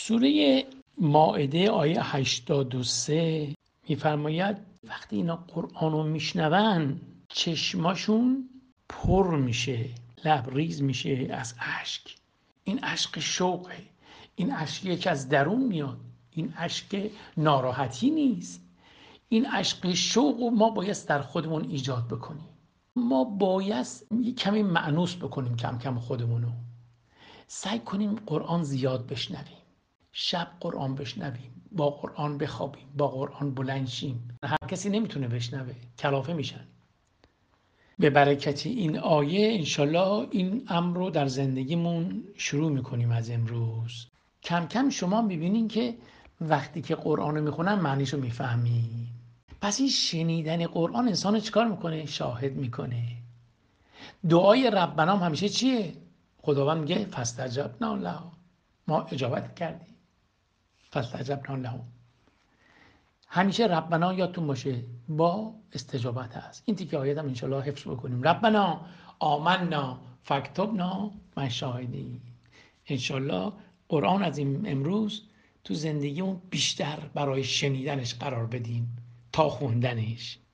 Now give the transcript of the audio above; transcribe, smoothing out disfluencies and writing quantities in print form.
سوره مائده آیه 83 میفرماید وقتی اینا قرآن رو میشنون چشماشون پر میشه، لبریز میشه از اشک. این اشک شوقه، این اشکی که از درون میاد، این اشک ناراحتی نیست، این اشک شوق رو ما باید در خودمون ایجاد بکنیم. ما باید کمی مأنوس بکنیم کم کم خودمونو. سعی کنیم قرآن زیاد بشنویم، شب قرآن بشنویم، با قرآن بخوابیم، با قرآن بلند شیم. هر کسی نمیتونه بشنوه، کلافه میشن. به برکت این آیه انشالله این امر رو در زندگیمون شروع میکنیم از امروز. کم کم شما میبینین که وقتی که قرآن رو میخونن معنیش رو میفهمین. پس این شنیدن قرآن انسان چیکار میکنه؟ شاهد میکنه. دعای ربنا هم همیشه چیه؟ خداوند میگه فاستجبنا له، ما اجابت کردیم. فاستجبنا له، همیشه ربنا یادتون باشه با استجابت هست. این تیکه آیه هم انشالله حفظ بکنیم. ربنا آمنا فاکتبنا مع الشاهدین. انشالله قرآن از این امروز تو زندگیمون بیشتر برای شنیدنش قرار بدیم تا خوندنش.